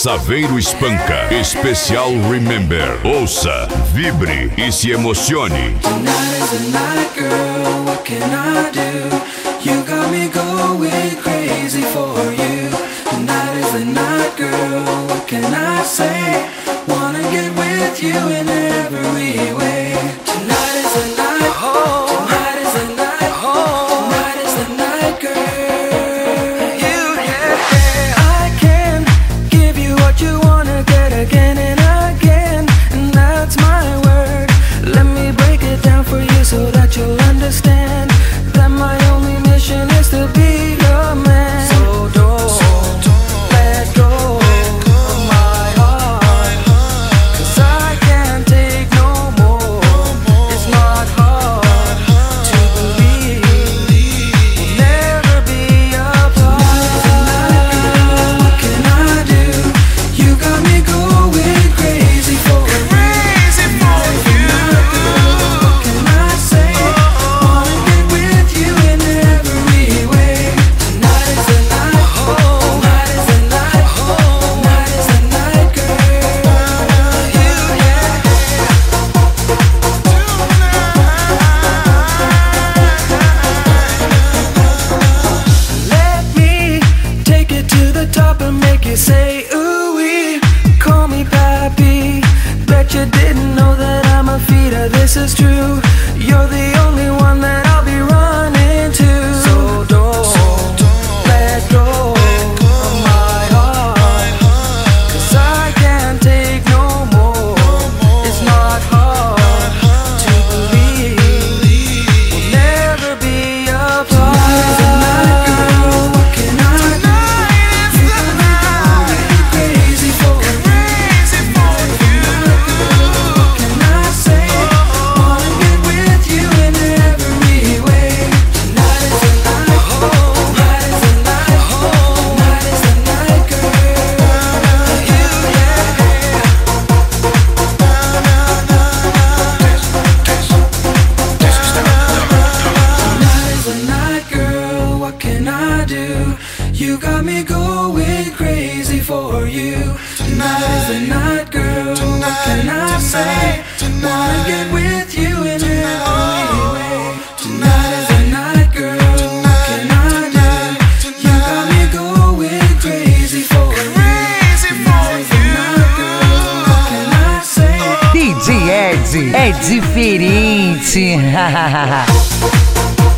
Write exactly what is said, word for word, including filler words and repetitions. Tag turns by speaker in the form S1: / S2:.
S1: Saveiro Espanca, especial Remember. Ouça, vibre e se emocione.
S2: Tonight is the night, girl, what can I do? You got me going crazy for you. Tonight is the night, girl, what can I say? Wanna get with you in every way. Tonight is the night, oh. Tonight is the night, oh. Tonight is the night, girl. You, yeah, yeah. I can give you what you wanna get again and again, and that's my word. Let me break it down for you so that you'll understand that my only mission is to be your man. So don't, so don't let go of my heart, 'cause I can't take no more. It's not hard to believe we'll never be apart. What can I do? You got me going crazy for you. Crazy for you. What can I say? Wanna get with you in every way. Tonight is the night. Tonight is the night. Tonight is the night, girl. You, yeah. Let me take it to the top and make you say ooh-wee. Call me pappy. Bet you didn't know that I'm a feeder. This is true. You're the only one that I'll be running to. So don't, let go of my heart, 'cause I can't take no more. It's not hard to believe we'll never be apart. Tonight is the night, girl. What can I do? You got me going crazy for you. What can I say? Wanna get with you in every way. Tonight is the night. Tonight is the night. Tonight is the night, girl. You, yeah. Tonight is the night, girl, what can I do? You got me going crazy for you. Tonight is the night, girl, what can I say? Wanna get with you in every way. Tonight is the night, girl, what can I do? You got me going crazy for you. Tonight is the night, girl, what can I say?
S3: D J Ed é diferente.